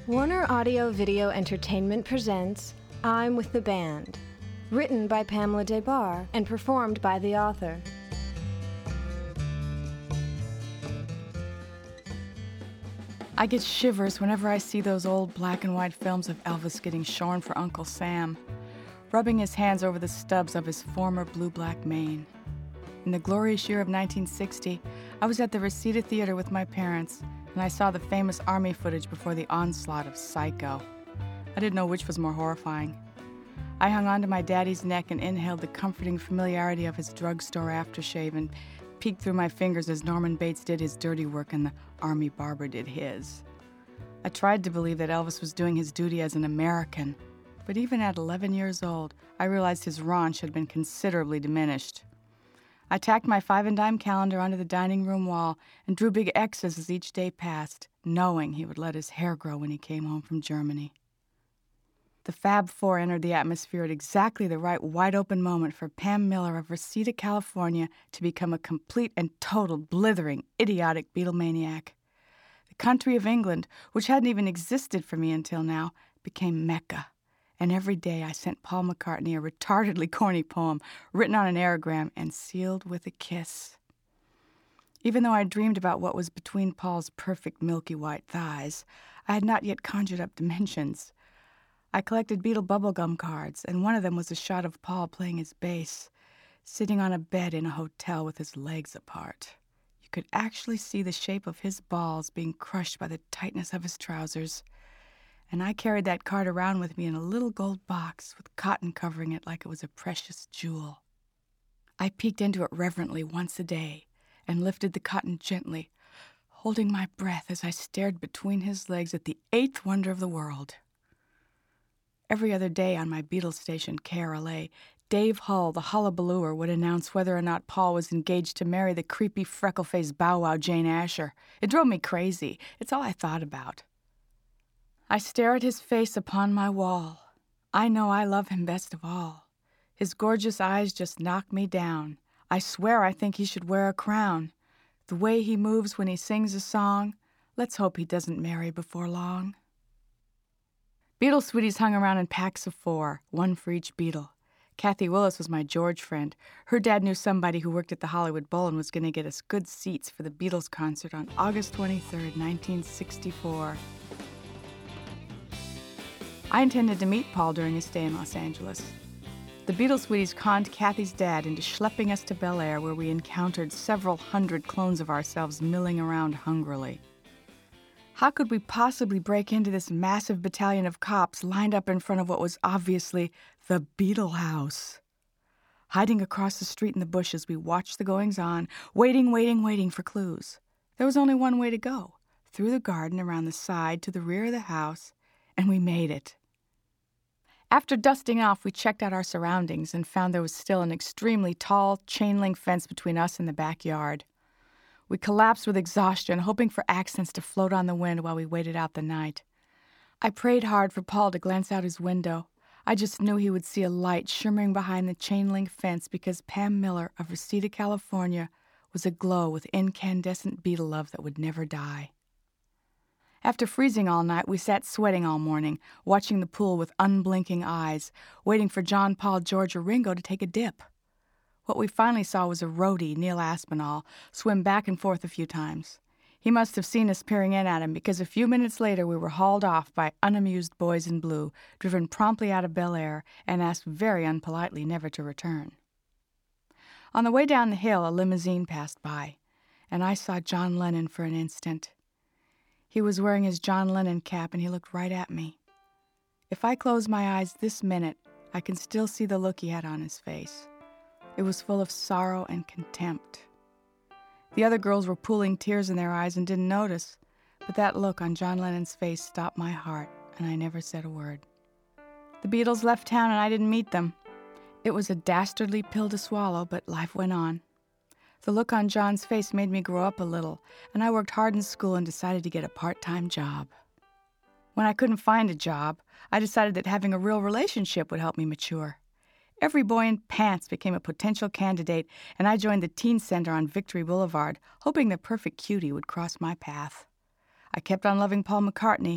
Warner Audio Video Entertainment presents I'm with the Band, written by Pamela Des Barres and performed by the author. I get shivers whenever I see those old black and white films of Elvis getting shorn for Uncle Sam, rubbing his hands over the stubs of his former blue-black mane. In the glorious year of 1960, I was at the Reseda Theater with my parents, and I saw the famous Army footage before the onslaught of Psycho. I didn't know which was more horrifying. I hung onto my daddy's neck and inhaled the comforting familiarity of his drugstore aftershave and peeked through my fingers as Norman Bates did his dirty work and the Army barber did his. I tried to believe that Elvis was doing his duty as an American, but even at 11 years old, I realized his raunch had been considerably diminished. I tacked my 5-and-dime calendar onto the dining room wall and drew big X's as each day passed, knowing he would let his hair grow when he came home from Germany. The Fab Four entered the atmosphere at exactly the right wide-open moment for Pam Miller of Reseda, California, to become a complete and total blithering, idiotic Beatlemaniac. The country of England, which hadn't even existed for me until now, became Mecca. And every day I sent Paul McCartney a retardedly corny poem written on an aerogram and sealed with a kiss. Even though I dreamed about what was between Paul's perfect milky white thighs, I had not yet conjured up dimensions. I collected Beatle bubblegum cards, and one of them was a shot of Paul playing his bass, sitting on a bed in a hotel with his legs apart. You could actually see the shape of his balls being crushed by the tightness of his trousers. And I carried that card around with me in a little gold box with cotton covering it like it was a precious jewel. I peeked into it reverently once a day and lifted the cotton gently, holding my breath as I stared between his legs at the eighth wonder of the world. Every other day on my Beatles station, KRLA, Dave Hull, the hullabalooer, would announce whether or not Paul was engaged to marry the creepy, freckle-faced bow-wow Jane Asher. It drove me crazy. It's all I thought about. I stare at his face upon my wall. I know I love him best of all. His gorgeous eyes just knock me down. I swear I think he should wear a crown. The way he moves when he sings a song, let's hope he doesn't marry before long. Beatle sweeties hung around in packs of 4, one for each Beatle. Kathy Willis was my George friend. Her dad knew somebody who worked at the Hollywood Bowl and was going to get us good seats for the Beatles concert on August 23rd, 1964. I intended to meet Paul during his stay in Los Angeles. The Beatle sweeties conned Kathy's dad into schlepping us to Bel Air, where we encountered several hundred clones of ourselves milling around hungrily. How could we possibly break into this massive battalion of cops lined up in front of what was obviously the Beatle House? Hiding across the street in the bushes, we watched the goings-on, waiting for clues. There was only one way to go, through the garden, around the side, to the rear of the house, and we made it. After dusting off, we checked out our surroundings and found there was still an extremely tall chain-link fence between us and the backyard. We collapsed with exhaustion, hoping for accents to float on the wind while we waited out the night. I prayed hard for Paul to glance out his window. I just knew he would see a light shimmering behind the chain-link fence because Pam Miller of Reseda, California, was aglow with incandescent Beatle love that would never die. After freezing all night, we sat sweating all morning, watching the pool with unblinking eyes, waiting for John, Paul, George, or Ringo to take a dip. What we finally saw was a roadie, Neil Aspinall, swim back and forth a few times. He must have seen us peering in at him, because a few minutes later we were hauled off by unamused boys in blue, driven promptly out of Bel Air, and asked very unpolitely never to return. On the way down the hill, a limousine passed by, and I saw John Lennon for an instant. He was wearing his John Lennon cap, and he looked right at me. If I close my eyes this minute, I can still see the look he had on his face. It was full of sorrow and contempt. The other girls were pooling tears in their eyes and didn't notice, but that look on John Lennon's face stopped my heart, and I never said a word. The Beatles left town, and I didn't meet them. It was a dastardly pill to swallow, but life went on. The look on John's face made me grow up a little, and I worked hard in school and decided to get a part-time job. When I couldn't find a job, I decided that having a real relationship would help me mature. Every boy in pants became a potential candidate, and I joined the teen center on Victory Boulevard, hoping the perfect cutie would cross my path. I kept on loving Paul McCartney,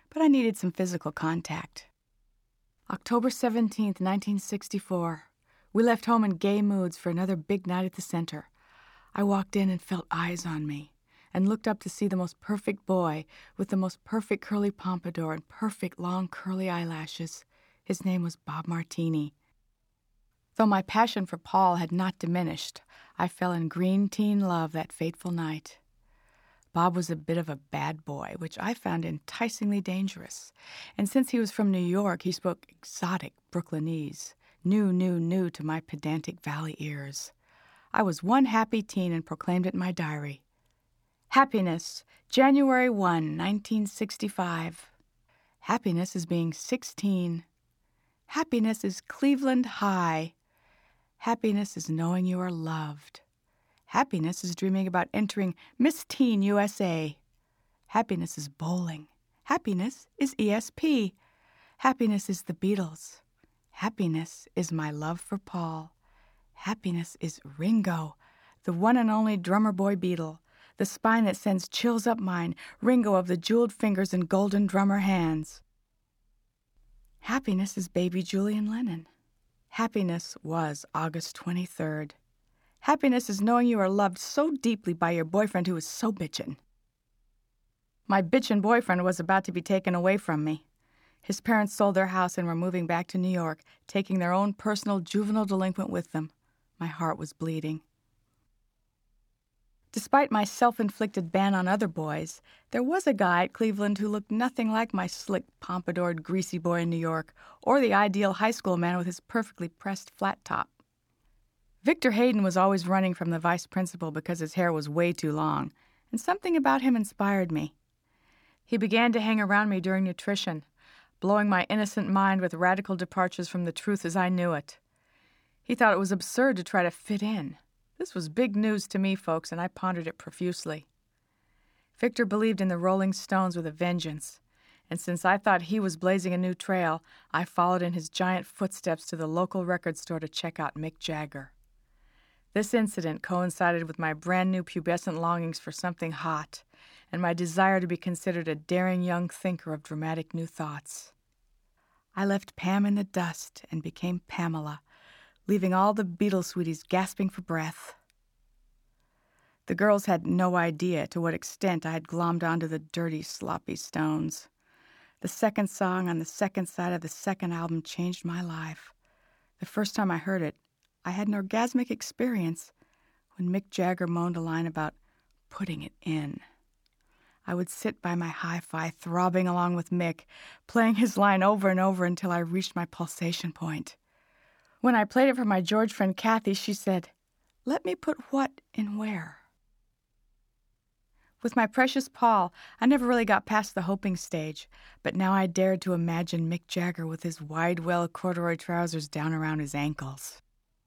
but I needed some physical contact. October 17th, 1964. We left home in gay moods for another big night at the center. I walked in and felt eyes on me, and looked up to see the most perfect boy with the most perfect curly pompadour and perfect long curly eyelashes. His name was Bob Martini. Though my passion for Paul had not diminished, I fell in green teen love that fateful night. Bob was a bit of a bad boy, which I found enticingly dangerous, and since he was from New York, he spoke exotic Brooklynese, new to my pedantic valley ears. I was one happy teen and proclaimed it in my diary. Happiness, January 1, 1965. Happiness is being 16. Happiness is Cleveland High. Happiness is knowing you are loved. Happiness is dreaming about entering Miss Teen USA. Happiness is bowling. Happiness is ESP. Happiness is the Beatles. Happiness is my love for Paul. Happiness is Ringo, the one and only drummer boy Beatle, the spine that sends chills up mine, Ringo of the jeweled fingers and golden drummer hands. Happiness is baby Julian Lennon. Happiness was August 23rd. Happiness is knowing you are loved so deeply by your boyfriend who is so bitchin'. My bitchin' boyfriend was about to be taken away from me. His parents sold their house and were moving back to New York, taking their own personal juvenile delinquent with them. My heart was bleeding. Despite my self-inflicted ban on other boys, there was a guy at Cleveland who looked nothing like my slick, pompadoured, greasy boy in New York, or the ideal high school man with his perfectly pressed flat top. Victor Hayden was always running from the vice principal because his hair was way too long, and something about him inspired me. He began to hang around me during nutrition, blowing my innocent mind with radical departures from the truth as I knew it. He thought it was absurd to try to fit in. This was big news to me, folks, and I pondered it profusely. Victor believed in the Rolling Stones with a vengeance, and since I thought he was blazing a new trail, I followed in his giant footsteps to the local record store to check out Mick Jagger. This incident coincided with my brand-new pubescent longings for something hot, and my desire to be considered a daring young thinker of dramatic new thoughts. I left Pam in the dust and became Pamela, leaving all the Beatles sweeties gasping for breath. The girls had no idea to what extent I had glommed onto the dirty, sloppy Stones. The second song on the second side of the second album changed my life. The first time I heard it, I had an orgasmic experience when Mick Jagger moaned a line about putting it in. I would sit by my hi-fi, throbbing along with Mick, playing his line over and over until I reached my pulsation point. When I played it for my George friend Kathy, she said, "Let me put what in where?" With my precious Paul, I never really got past the hoping stage, but now I dared to imagine Mick Jagger with his wide-well corduroy trousers down around his ankles.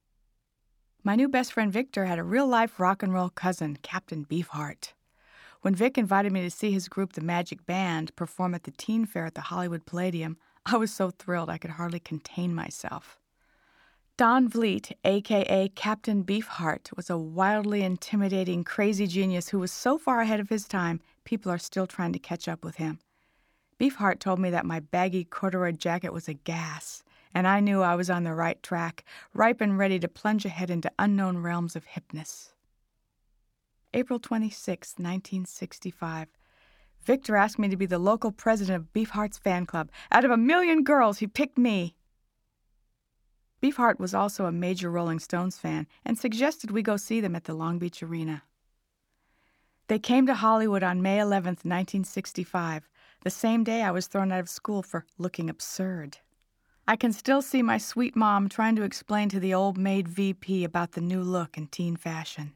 My new best friend Victor had a real-life rock and roll cousin, Captain Beefheart. When Vic invited me to see his group, the Magic Band, perform at the Teen Fair at the Hollywood Palladium, I was so thrilled I could hardly contain myself. Don Vliet, a.k.a. Captain Beefheart, was a wildly intimidating, crazy genius who was so far ahead of his time, people are still trying to catch up with him. Beefheart told me that my baggy corduroy jacket was a gas, and I knew I was on the right track, ripe and ready to plunge ahead into unknown realms of hipness. April 26, 1965. Victor asked me to be the local president of Beefheart's fan club. Out of 1,000,000 girls, he picked me. Beefheart was also a major Rolling Stones fan and suggested we go see them at the Long Beach Arena. They came to Hollywood on May 11th, 1965, the same day I was thrown out of school for looking absurd. I can still see my sweet mom trying to explain to the old maid VP about the new look in teen fashion.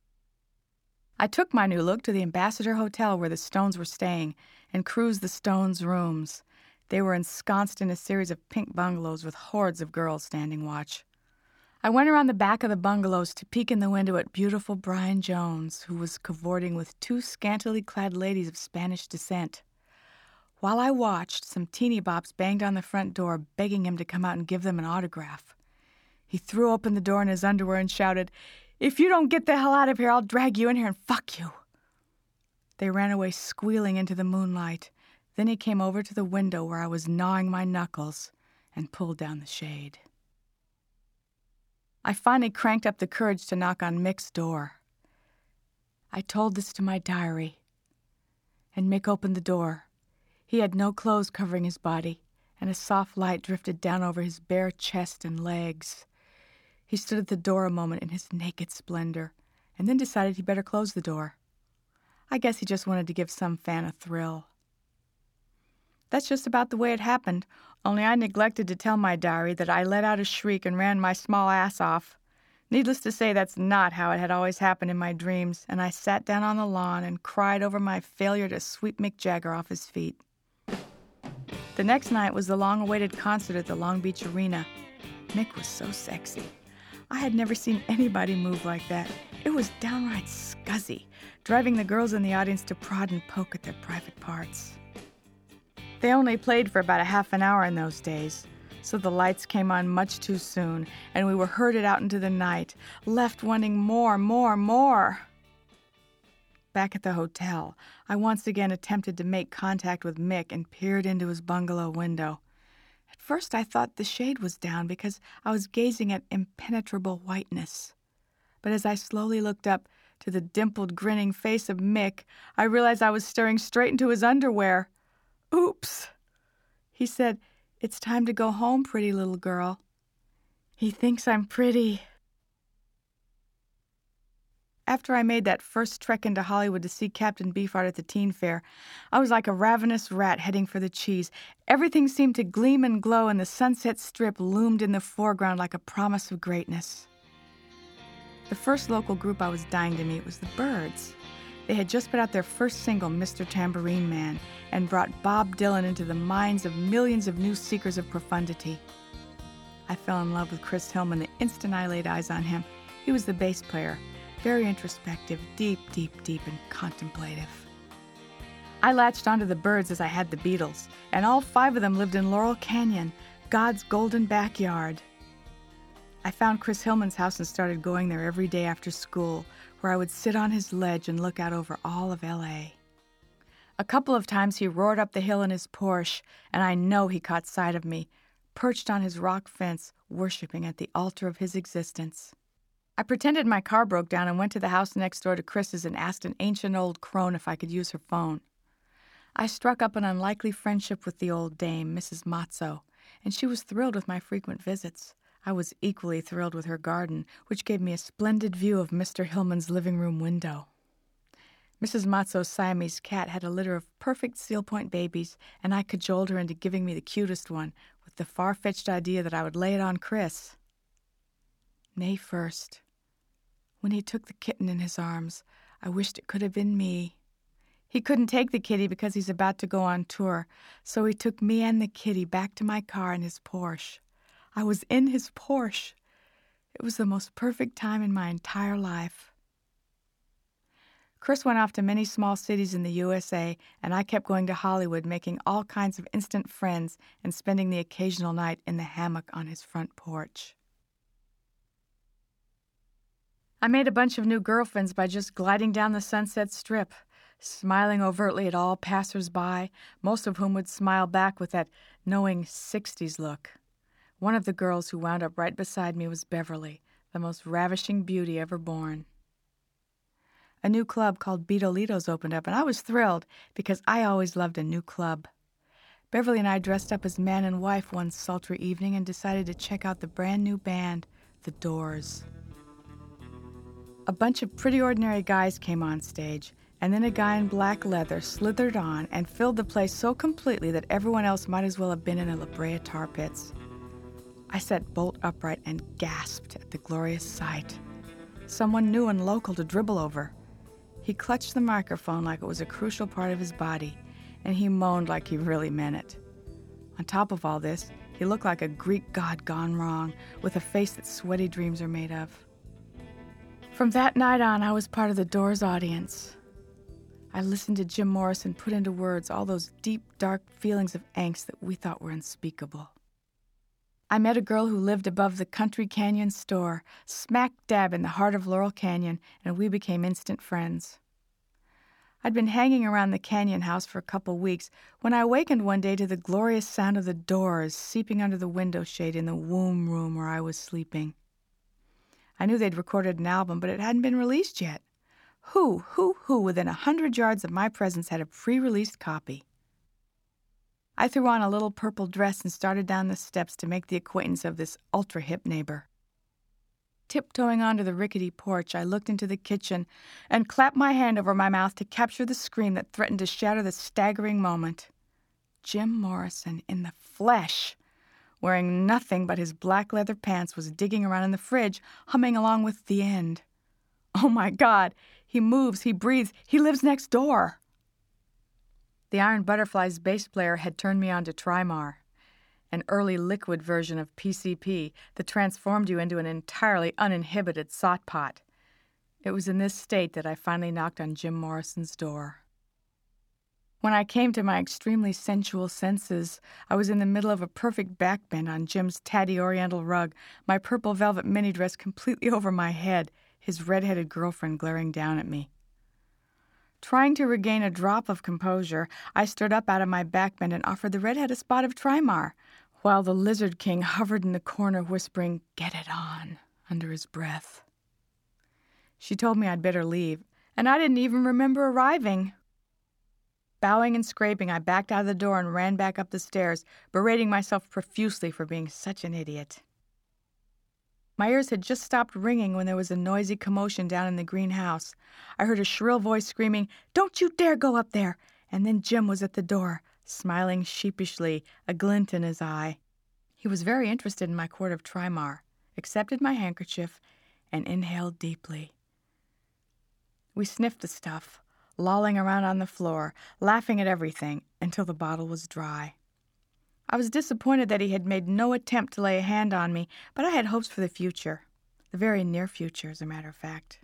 I took my new look to the Ambassador Hotel where the Stones were staying and cruised the Stones' rooms. They were ensconced in a series of pink bungalows with hordes of girls standing watch. I went around the back of the bungalows to peek in the window at beautiful Brian Jones, who was cavorting with two scantily clad ladies of Spanish descent. While I watched, some teeny bops banged on the front door, begging him to come out and give them an autograph. He threw open the door in his underwear and shouted, "If you don't get the hell out of here, I'll drag you in here and fuck you." They ran away squealing into the moonlight. Then he came over to the window where I was gnawing my knuckles and pulled down the shade. I finally cranked up the courage to knock on Mick's door. I told this to my diary, and Mick opened the door. He had no clothes covering his body, and a soft light drifted down over his bare chest and legs. He stood at the door a moment in his naked splendor, and then decided he'd better close the door. I guess he just wanted to give some fan a thrill. That's just about the way it happened, only I neglected to tell my diary that I let out a shriek and ran my small ass off. Needless to say, that's not how it had always happened in my dreams, and I sat down on the lawn and cried over my failure to sweep Mick Jagger off his feet. The next night was the long-awaited concert at the Long Beach Arena. Mick was so sexy. I had never seen anybody move like that. It was downright scuzzy, driving the girls in the audience to prod and poke at their private parts. They only played for about a half an hour in those days, so the lights came on much too soon, and we were herded out into the night, left wanting more. Back at the hotel, I once again attempted to make contact with Mick and peered into his bungalow window. At first I thought the shade was down because I was gazing at impenetrable whiteness. But as I slowly looked up to the dimpled, grinning face of Mick, I realized I was staring straight into his underwear. Oops! He said, "It's time to go home, pretty little girl." He thinks I'm pretty. After I made that first trek into Hollywood to see Captain Beefheart at the teen fair, I was like a ravenous rat heading for the cheese. Everything seemed to gleam and glow, and the Sunset Strip loomed in the foreground like a promise of greatness. The first local group I was dying to meet was the Byrds. They had just put out their first single, Mr. Tambourine Man, and brought Bob Dylan into the minds of millions of new seekers of profundity. I fell in love with Chris Hillman the instant I laid eyes on him. He was the bass player, very introspective, deep, and contemplative. I latched onto the Byrds as I had the Beatles, and all 5 of them lived in Laurel Canyon, God's golden backyard. I found Chris Hillman's house and started going there every day after school, where I would sit on his ledge and look out over all of L.A. A couple of times he roared up the hill in his Porsche, and I know he caught sight of me, perched on his rock fence, worshiping at the altar of his existence. I pretended my car broke down and went to the house next door to Chris's and asked an ancient old crone if I could use her phone. I struck up an unlikely friendship with the old dame, Mrs. Matzo, and she was thrilled with my frequent visits. I was equally thrilled with her garden, which gave me a splendid view of Mr. Hillman's living room window. Mrs. Matzo's Siamese cat had a litter of perfect seal point babies, and I cajoled her into giving me the cutest one, with the far-fetched idea that I would lay it on Chris. May 1st. When he took the kitten in his arms, I wished it could have been me. He couldn't take the kitty because he's about to go on tour, so he took me and the kitty back to my car in his Porsche. I was in his Porsche. It was the most perfect time in my entire life. Chris went off to many small cities in the USA, and I kept going to Hollywood, making all kinds of instant friends and spending the occasional night in the hammock on his front porch. I made a bunch of new girlfriends by just gliding down the Sunset Strip, smiling overtly at all passers-by, most of whom would smile back with that knowing 60s look. One of the girls who wound up right beside me was Beverly, the most ravishing beauty ever born. A new club called Beatolitos opened up, and I was thrilled because I always loved a new club. Beverly and I dressed up as man and wife one sultry evening and decided to check out the brand new band, The Doors. A bunch of pretty ordinary guys came on stage, and then a guy in black leather slithered on and filled the place so completely that everyone else might as well have been in the La Brea tar pits. I sat bolt upright and gasped at the glorious sight. Someone new and local to dribble over. He clutched the microphone like it was a crucial part of his body, and he moaned like he really meant it. On top of all this, he looked like a Greek god gone wrong, with a face that sweaty dreams are made of. From that night on, I was part of the Doors audience. I listened to Jim Morrison put into words all those deep, dark feelings of angst that we thought were unspeakable. I met a girl who lived above the Country Canyon store, smack dab in the heart of Laurel Canyon, and we became instant friends. I'd been hanging around the canyon house for a couple weeks when I awakened one day to the glorious sound of the Doors seeping under the window shade in the womb room where I was sleeping. I knew they'd recorded an album, but it hadn't been released yet. Who within 100 yards of my presence had a pre-released copy? I threw on a little purple dress and started down the steps to make the acquaintance of this ultra-hip neighbor. Tiptoeing onto the rickety porch, I looked into the kitchen and clapped my hand over my mouth to capture the scream that threatened to shatter the staggering moment. Jim Morrison in the flesh, wearing nothing but his black leather pants, was digging around in the fridge, humming along with The End. Oh my God, he moves, he breathes, he lives next door. The Iron Butterflies bass player had turned me on to Trimar, an early liquid version of PCP that transformed you into an entirely uninhibited sot-pot. It was in this state that I finally knocked on Jim Morrison's door. When I came to my extremely sensual senses, I was in the middle of a perfect backbend on Jim's tatty oriental rug, my purple velvet mini dress completely over my head, his red-headed girlfriend glaring down at me. Trying to regain a drop of composure, I stood up out of my backbend and offered the redhead a spot of Trimar, while the Lizard King hovered in the corner whispering, "Get it on," under his breath. She told me I'd better leave, and I didn't even remember arriving. Bowing and scraping, I backed out of the door and ran back up the stairs, berating myself profusely for being such an idiot. My ears had just stopped ringing when there was a noisy commotion down in the greenhouse. I heard a shrill voice screaming, "Don't you dare go up there!" And then Jim was at the door, smiling sheepishly, a glint in his eye. He was very interested in my quart of Trimar, accepted my handkerchief, and inhaled deeply. We sniffed the stuff, lolling around on the floor, laughing at everything, until the bottle was dry. I was disappointed that he had made no attempt to lay a hand on me, but I had hopes for the future. The very near future, as a matter of fact.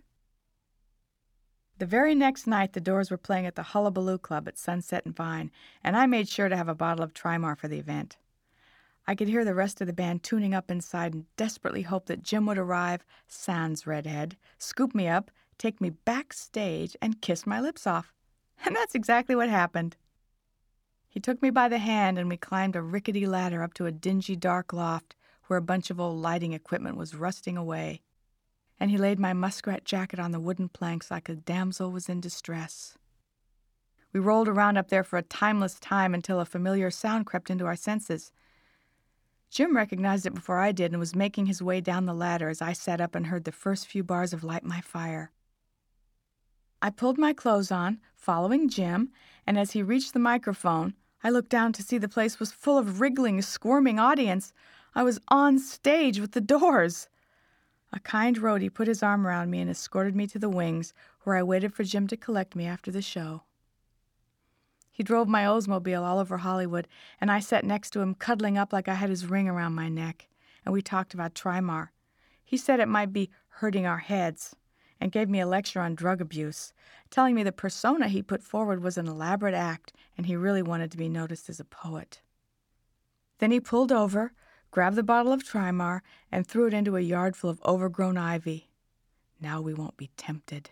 The very next night, the Doors were playing at the Hullabaloo Club at Sunset and Vine, and I made sure to have a bottle of Trimar for the event. I could hear the rest of the band tuning up inside and desperately hoped that Jim would arrive, sans redhead, scoop me up, take me backstage, and kiss my lips off. And that's exactly what happened. He took me by the hand, and we climbed a rickety ladder up to a dingy, dark loft where a bunch of old lighting equipment was rusting away. And he laid my muskrat jacket on the wooden planks like a damsel was in distress. We rolled around up there for a timeless time until a familiar sound crept into our senses. Jim recognized it before I did and was making his way down the ladder as I sat up and heard the first few bars of Light My Fire. I pulled my clothes on, following Jim, and as he reached the microphone, I looked down to see the place was full of wriggling, squirming audience. I was on stage with the Doors. A kind roadie put his arm around me and escorted me to the wings, where I waited for Jim to collect me after the show. He drove my Oldsmobile all over Hollywood, and I sat next to him, cuddling up like I had his ring around my neck, and we talked about Trimar. He said it might be hurting our heads, and gave me a lecture on drug abuse, telling me the persona he put forward was an elaborate act, and he really wanted to be noticed as a poet. Then he pulled over, grabbed the bottle of Trimar, and threw it into a yard full of overgrown ivy. Now we won't be tempted.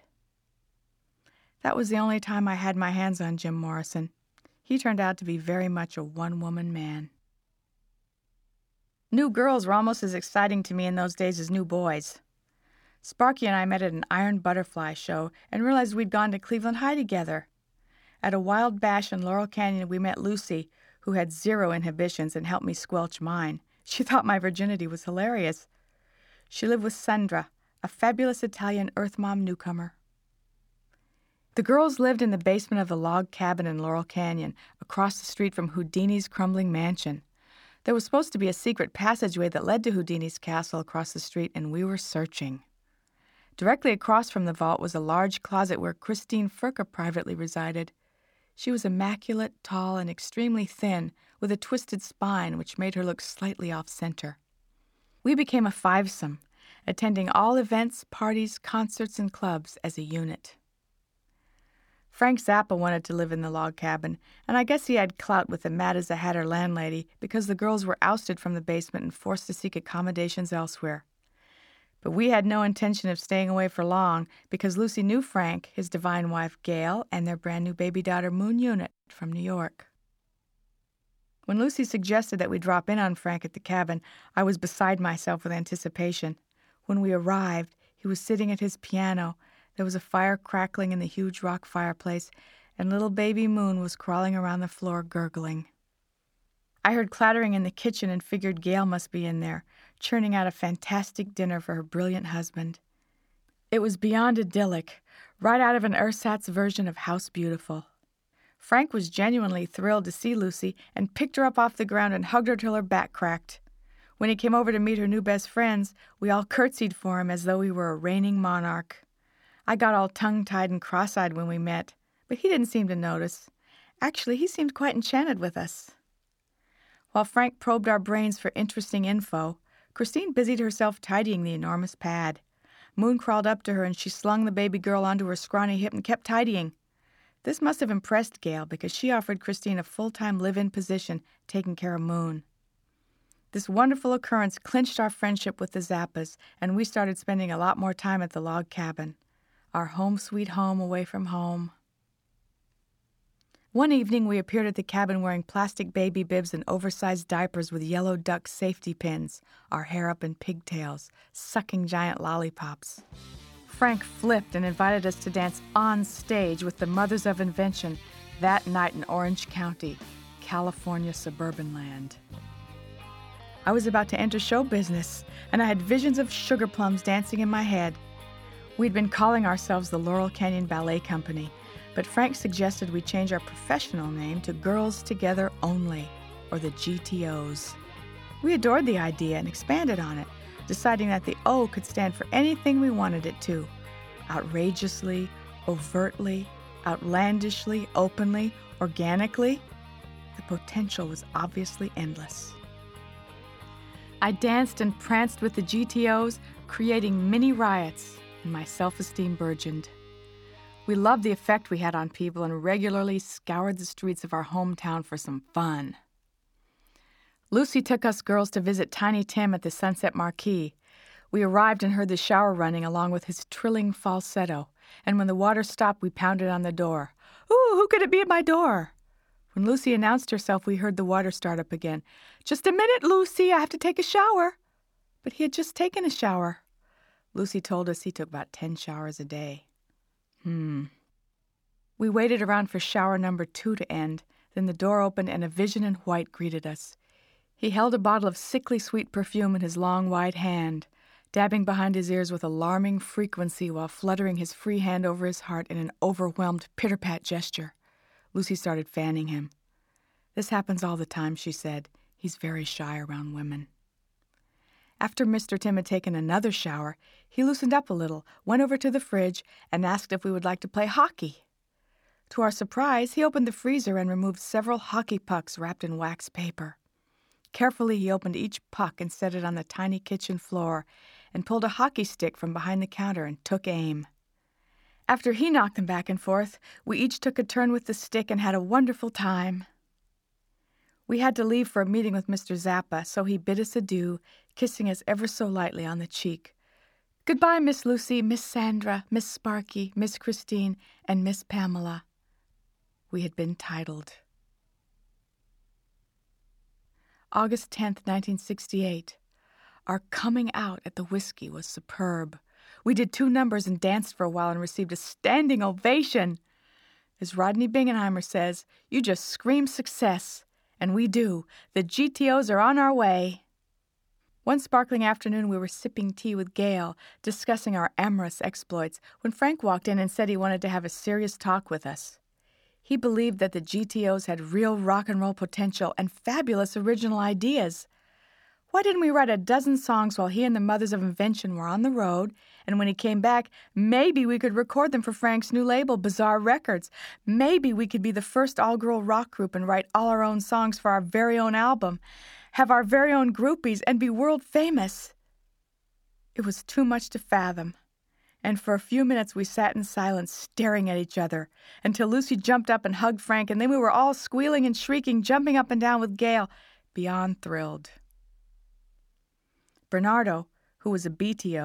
That was the only time I had my hands on Jim Morrison. He turned out to be very much a one-woman man. New girls were almost as exciting to me in those days as new boys. Sparky and I met at an Iron Butterfly show and realized we'd gone to Cleveland High together. At a wild bash in Laurel Canyon, we met Lucy, who had zero inhibitions and helped me squelch mine. She thought my virginity was hilarious. She lived with Sandra, a fabulous Italian Earth Mom newcomer. The girls lived in the basement of the log cabin in Laurel Canyon, across the street from Houdini's crumbling mansion. There was supposed to be a secret passageway that led to Houdini's castle across the street, and we were searching. Directly across from the vault was a large closet where Christine Furka privately resided. She was immaculate, tall, and extremely thin, with a twisted spine which made her look slightly off-center. We became a fivesome, attending all events, parties, concerts, and clubs as a unit. Frank Zappa wanted to live in the log cabin, and I guess he had clout with the mad-as-a-hatter landlady because the girls were ousted from the basement and forced to seek accommodations elsewhere. But we had no intention of staying away for long because Lucy knew Frank, his divine wife Gail, and their brand new baby daughter Moon Unit from New York. When Lucy suggested that we drop in on Frank at the cabin, I was beside myself with anticipation. When we arrived, he was sitting at his piano. There was a fire crackling in the huge rock fireplace, and little baby Moon was crawling around the floor gurgling. I heard clattering in the kitchen and figured Gail must be in there, churning out a fantastic dinner for her brilliant husband. It was beyond idyllic, right out of an ersatz version of House Beautiful. Frank was genuinely thrilled to see Lucy and picked her up off the ground and hugged her till her back cracked. When he came over to meet her new best friends, we all curtsied for him as though he were a reigning monarch. I got all tongue-tied and cross-eyed when we met, but he didn't seem to notice. Actually, he seemed quite enchanted with us. While Frank probed our brains for interesting info, Christine busied herself tidying the enormous pad. Moon crawled up to her and she slung the baby girl onto her scrawny hip and kept tidying. This must have impressed Gail because she offered Christine a full-time live-in position taking care of Moon. This wonderful occurrence clinched our friendship with the Zappas, and we started spending a lot more time at the log cabin. Our home sweet home away from home. One evening we appeared at the cabin wearing plastic baby bibs and oversized diapers with yellow duck safety pins, our hair up in pigtails, sucking giant lollipops. Frank flipped and invited us to dance on stage with the Mothers of Invention that night in Orange County, California suburban land. I was about to enter show business, and I had visions of sugar plums dancing in my head. We'd been calling ourselves the Laurel Canyon Ballet Company, but Frank suggested we change our professional name to Girls Together Only, or the GTOs. We adored the idea and expanded on it, deciding that the O could stand for anything we wanted it to. Outrageously, overtly, outlandishly, openly, organically. The potential was obviously endless. I danced and pranced with the GTOs, creating mini riots, and my self-esteem burgeoned. We loved the effect we had on people and regularly scoured the streets of our hometown for some fun. Lucy took us girls to visit Tiny Tim at the Sunset Marquee. We arrived and heard the shower running along with his trilling falsetto, and when the water stopped, we pounded on the door. "Ooh, who could it be at my door?" When Lucy announced herself, we heard the water start up again. "Just a minute, Lucy, I have to take a shower." But he had just taken a shower. Lucy told us he took about 10 showers a day. We waited around for shower number 2 to end. Then the door opened and a vision in white greeted us. He held a bottle of sickly sweet perfume in his long, white hand, dabbing behind his ears with alarming frequency while fluttering his free hand over his heart in an overwhelmed pitter-pat gesture. Lucy started fanning him. "This happens all the time," she said. "He's very shy around women." After Mr. Tim had taken another shower, he loosened up a little, went over to the fridge, and asked if we would like to play hockey. To our surprise, he opened the freezer and removed several hockey pucks wrapped in wax paper. Carefully, he opened each puck and set it on the tiny kitchen floor and pulled a hockey stick from behind the counter and took aim. After he knocked them back and forth, we each took a turn with the stick and had a wonderful time. We had to leave for a meeting with Mr. Zappa, so he bid us adieu, kissing us ever so lightly on the cheek. "Goodbye, Miss Lucy, Miss Sandra, Miss Sparky, Miss Christine, and Miss Pamela." We had been titled. August 10th, 1968. Our coming out at the Whiskey was superb. We did 2 numbers and danced for a while and received a standing ovation. As Rodney Bingenheimer says, you just scream success. And we do. The GTOs are on our way. One sparkling afternoon, we were sipping tea with Gail, discussing our amorous exploits, when Frank walked in and said he wanted to have a serious talk with us. He believed that the GTOs had real rock and roll potential and fabulous original ideas. Why didn't we write a dozen songs while he and the Mothers of Invention were on the road, and when he came back, maybe we could record them for Frank's new label, Bizarre Records. Maybe we could be the first all-girl rock group and write all our own songs for our very own album, have our very own groupies, and be world famous. It was too much to fathom, and for a few minutes we sat in silence staring at each other, until Lucy jumped up and hugged Frank, and then we were all squealing and shrieking, jumping up and down with Gail, beyond thrilled. Bernardo, who was a BTO,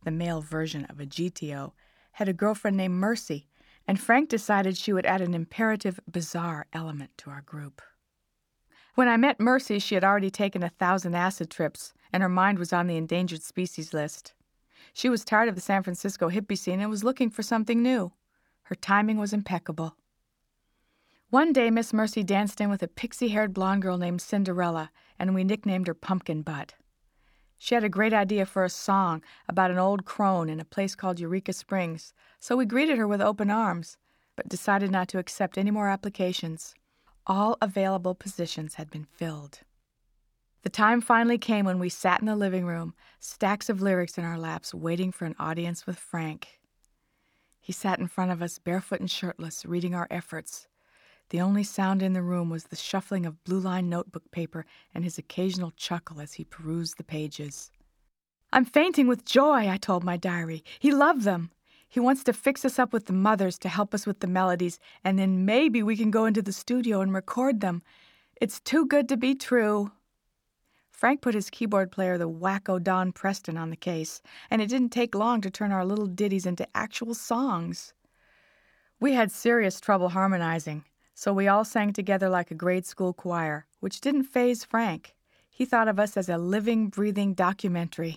the male version of a GTO, had a girlfriend named Mercy, and Frank decided she would add an imperative, bizarre element to our group. When I met Mercy, she had already taken 1,000 acid trips, and her mind was on the endangered species list. She was tired of the San Francisco hippie scene and was looking for something new. Her timing was impeccable. One day, Miss Mercy danced in with a pixie-haired blonde girl named Cinderella, and we nicknamed her Pumpkin Butt. She had a great idea for a song about an old crone in a place called Eureka Springs, so we greeted her with open arms, but decided not to accept any more applications. All available positions had been filled. The time finally came when we sat in the living room, stacks of lyrics in our laps, waiting for an audience with Frank. He sat in front of us, barefoot and shirtless, reading our efforts. The only sound in the room was the shuffling of blue-lined notebook paper and his occasional chuckle as he perused the pages. "I'm fainting with joy," I told my diary. "He loved them. He wants to fix us up with the mothers to help us with the melodies, and then maybe we can go into the studio and record them. It's too good to be true." Frank put his keyboard player, the wacko Don Preston, on the case, and it didn't take long to turn our little ditties into actual songs. We had serious trouble harmonizing, so we all sang together like a grade school choir, which didn't faze Frank. He thought of us as a living, breathing documentary.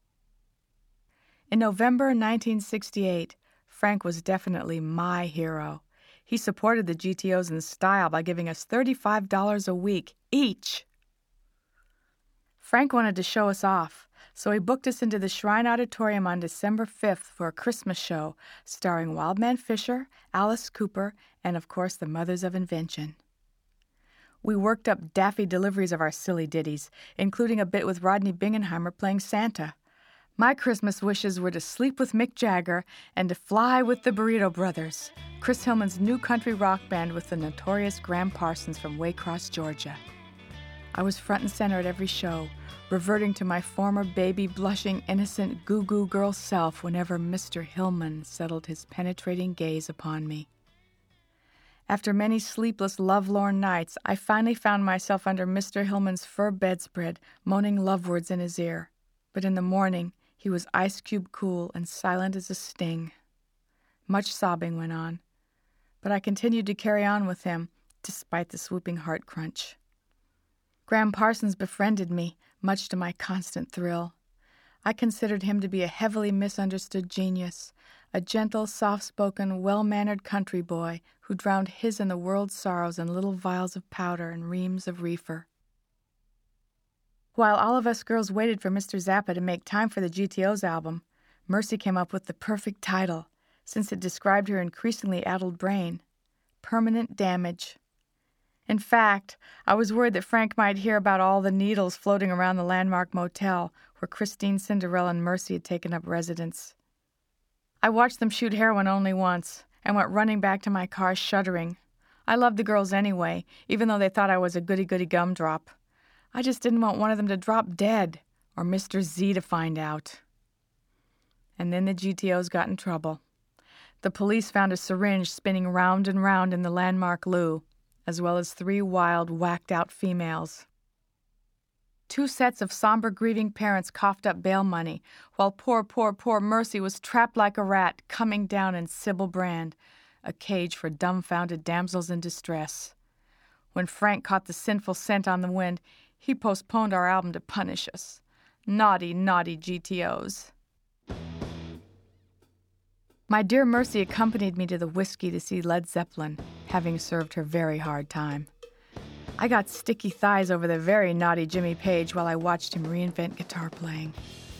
In November 1968, Frank was definitely my hero. He supported the GTOs in style by giving us $35 a week each. Frank wanted to show us off, so he booked us into the Shrine Auditorium on December 5th for a Christmas show starring Wildman Fisher, Alice Cooper, and, of course, the Mothers of Invention. We worked up daffy deliveries of our silly ditties, including a bit with Rodney Bingenheimer playing Santa. My Christmas wishes were to sleep with Mick Jagger and to fly with the Burrito Brothers, Chris Hillman's new country rock band with the notorious Graham Parsons from Waycross, Georgia. I was front and center at every show, reverting to my former baby, blushing, innocent, goo-goo girl self whenever Mr. Hillman settled his penetrating gaze upon me. After many sleepless, lovelorn nights, I finally found myself under Mr. Hillman's fur bedspread, moaning love words in his ear. But in the morning, he was ice-cube cool and silent as a sting. Much sobbing went on, but I continued to carry on with him, despite the swooping heart crunch. Graham Parsons befriended me, much to my constant thrill. I considered him to be a heavily misunderstood genius, a gentle, soft-spoken, well-mannered country boy who drowned his and the world's sorrows in little vials of powder and reams of reefer. While all of us girls waited for Mr. Zappa to make time for the GTO's album, Mercy came up with the perfect title, since it described her increasingly addled brain: Permanent Damage. In fact, I was worried that Frank might hear about all the needles floating around the Landmark Motel, where Christine, Cinderella, and Mercy had taken up residence. I watched them shoot heroin only once, and went running back to my car shuddering. I loved the girls anyway, even though they thought I was a goody-goody gumdrop. I just didn't want one of them to drop dead, or Mr. Z to find out. And then the GTOs got in trouble. The police found a syringe spinning round and round in the Landmark Loo, as well as 3 wild, whacked-out females. 2 sets of somber, grieving parents coughed up bail money, while poor Mercy was trapped like a rat, coming down in Sybil Brand, a cage for dumbfounded damsels in distress. When Frank caught the sinful scent on the wind, he postponed our album to punish us. Naughty, naughty GTOs. My dear Mercy accompanied me to the Whiskey to see Led Zeppelin, having served her very hard time. I got sticky thighs over the very naughty Jimmy Page while I watched him reinvent guitar playing.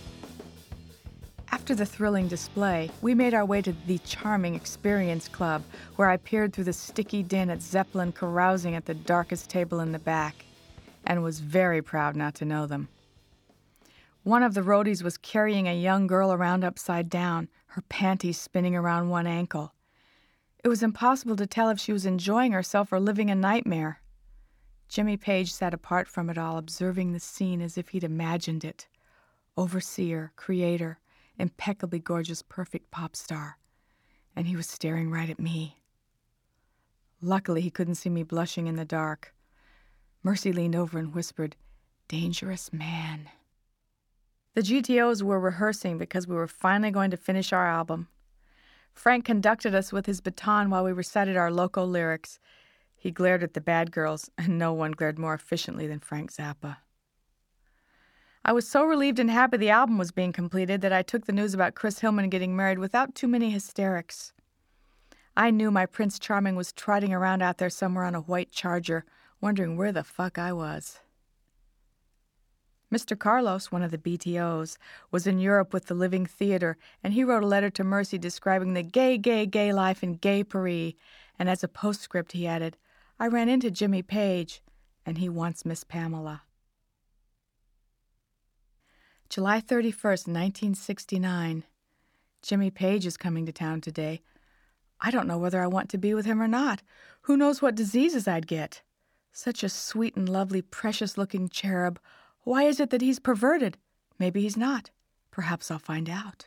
After the thrilling display, we made our way to the charming Experience Club, where I peered through the sticky din at Zeppelin carousing at the darkest table in the back, and was very proud not to know them. One of the roadies was carrying a young girl around upside down, her panties spinning around one ankle. It was impossible to tell if she was enjoying herself or living a nightmare. Jimmy Page sat apart from it all, observing the scene as if he'd imagined it. Overseer, creator, impeccably gorgeous, perfect pop star. And he was staring right at me. Luckily, he couldn't see me blushing in the dark. Mercy leaned over and whispered, "Dangerous man." The GTOs were rehearsing because we were finally going to finish our album. Frank conducted us with his baton while we recited our local lyrics. He glared at the bad girls, and no one glared more efficiently than Frank Zappa. I was so relieved and happy the album was being completed that I took the news about Chris Hillman getting married without too many hysterics. I knew my Prince Charming was trotting around out there somewhere on a white Charger, wondering where the fuck I was. Mr. Carlos, one of the BTOs, was in Europe with the Living Theater, and he wrote a letter to Mercy describing the gay life in gay Paris, and as a postscript he added, "I ran into Jimmy Page, and he wants Miss Pamela." July 31st, 1969. Jimmy Page is coming to town today. I don't know whether I want to be with him or not. Who knows what diseases I'd get? Such a sweet and lovely, precious-looking cherub. Why is it that he's perverted? Maybe he's not. Perhaps I'll find out.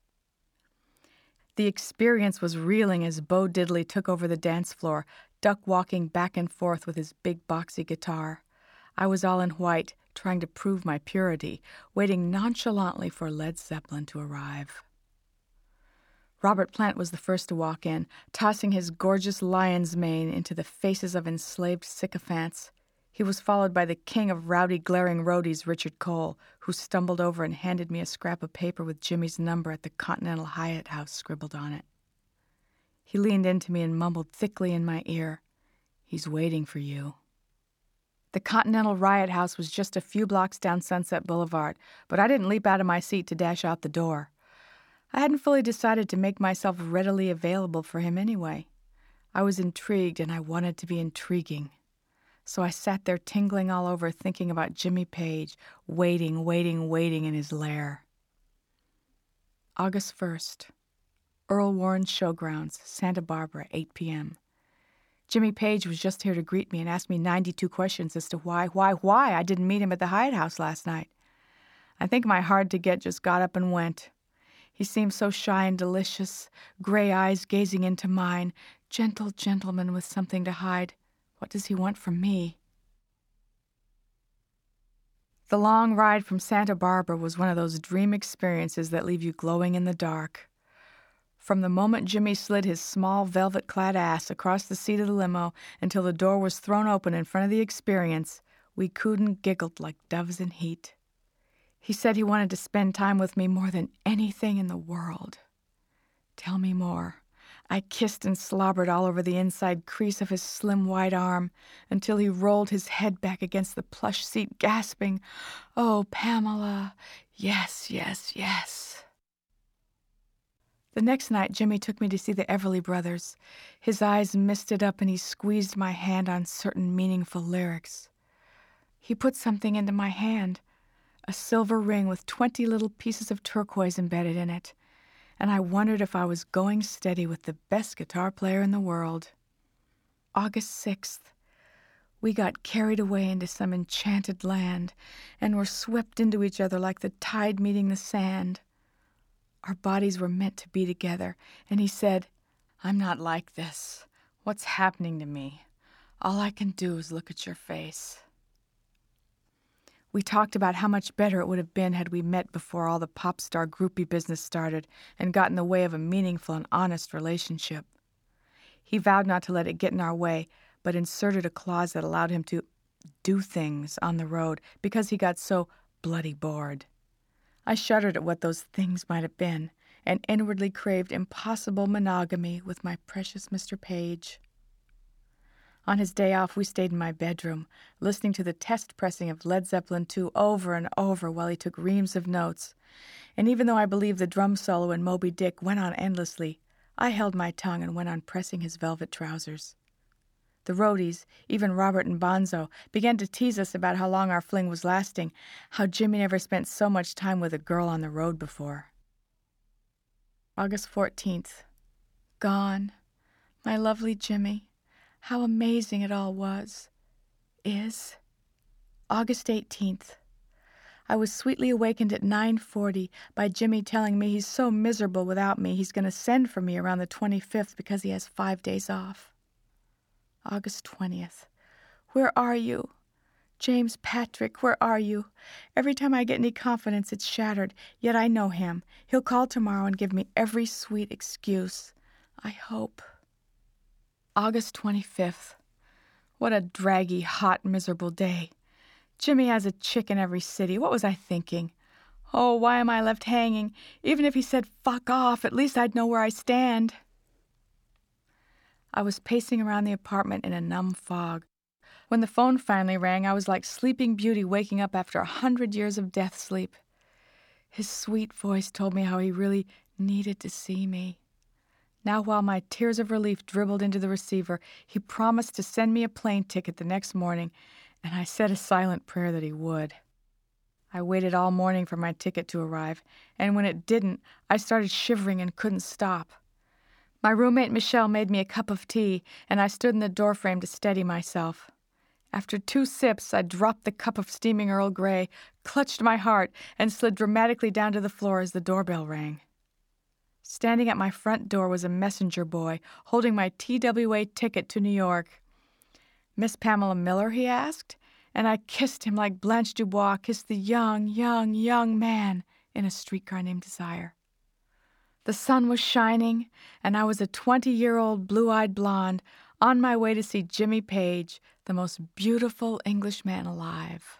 The experience was reeling as Bo Diddley took over the dance floor, duck-walking back and forth with his big boxy guitar. I was all in white, trying to prove my purity, waiting nonchalantly for Led Zeppelin to arrive. Robert Plant was the first to walk in, tossing his gorgeous lion's mane into the faces of enslaved sycophants. He was followed by the king of rowdy, glaring roadies, Richard Cole, who stumbled over and handed me a scrap of paper with Jimmy's number at the Continental Hyatt House scribbled on it. He leaned into me and mumbled thickly in my ear, "He's waiting for you." The Continental Riot House was just a few blocks down Sunset Boulevard, but I didn't leap out of my seat to dash out the door. I hadn't fully decided to make myself readily available for him anyway. I was intrigued, and I wanted to be intriguing. So I sat there tingling all over, thinking about Jimmy Page, waiting in his lair. August 1st. Earl Warren Showgrounds, Santa Barbara, 8 p.m. Jimmy Page was just here to greet me and ask me 92 questions as to why I didn't meet him at the Hyatt House last night. I think my hard-to-get just got up and went. He seemed so shy and delicious, gray eyes gazing into mine, gentle gentleman with something to hide. What does he want from me? The long ride from Santa Barbara was one of those dream experiences that leave you glowing in the dark. From the moment Jimmy slid his small velvet-clad ass across the seat of the limo until the door was thrown open in front of the experience, we cooed and giggled like doves in heat. He said he wanted to spend time with me more than anything in the world. Tell me more. I kissed and slobbered all over the inside crease of his slim white arm until he rolled his head back against the plush seat, gasping, "Oh, Pamela, yes, yes, yes." The next night, Jimmy took me to see the Everly Brothers. His eyes misted up and he squeezed my hand on certain meaningful lyrics. He put something into my hand, a silver ring with 20 little pieces of turquoise embedded in it, and I wondered if I was going steady with the best guitar player in the world. August 6th. We got carried away into some enchanted land and were swept into each other like the tide meeting the sand. Our bodies were meant to be together, and he said, "I'm not like this. What's happening to me? All I can do is look at your face." We talked about how much better it would have been had we met before all the pop star groupie business started and got in the way of a meaningful and honest relationship. He vowed not to let it get in our way, but inserted a clause that allowed him to do things on the road because he got so bloody bored. I shuddered at what those things might have been and inwardly craved impossible monogamy with my precious Mr. Page. On his day off, we stayed in my bedroom, listening to the test pressing of Led Zeppelin II over and over while he took reams of notes. And even though I believe the drum solo in Moby Dick went on endlessly, I held my tongue and went on pressing his velvet trousers. The roadies, even Robert and Bonzo, began to tease us about how long our fling was lasting, how Jimmy never spent so much time with a girl on the road before. August 14th. Gone. My lovely Jimmy. How amazing it all was. Is. August 18th. I was sweetly awakened at 9:40 by Jimmy telling me he's so miserable without me he's going to send for me around the 25th because he has 5 days off. August 20th. Where are you? James Patrick, where are you? Every time I get any confidence, it's shattered. Yet I know him. He'll call tomorrow and give me every sweet excuse. I hope. August 25th. What a draggy, hot, miserable day. Jimmy has a chick in every city. What was I thinking? Oh, why am I left hanging? Even if he said fuck off, at least I'd know where I stand. I was pacing around the apartment in a numb fog. When the phone finally rang, I was like Sleeping Beauty waking up after 100 years of death sleep. His sweet voice told me how he really needed to see me. Now, while my tears of relief dribbled into the receiver, he promised to send me a plane ticket the next morning, and I said a silent prayer that he would. I waited all morning for my ticket to arrive, and when it didn't, I started shivering and couldn't stop. My roommate Michelle made me a cup of tea, and I stood in the doorframe to steady myself. After 2 sips, I dropped the cup of steaming Earl Grey, clutched my heart, and slid dramatically down to the floor as the doorbell rang. Standing at my front door was a messenger boy, holding my TWA ticket to New York. "Miss Pamela Miller?" he asked, and I kissed him like Blanche Dubois kissed the young, young, young man in A Streetcar Named Desire. The sun was shining, and I was a 20-year-old blue-eyed blonde on my way to see Jimmy Page, the most beautiful Englishman alive.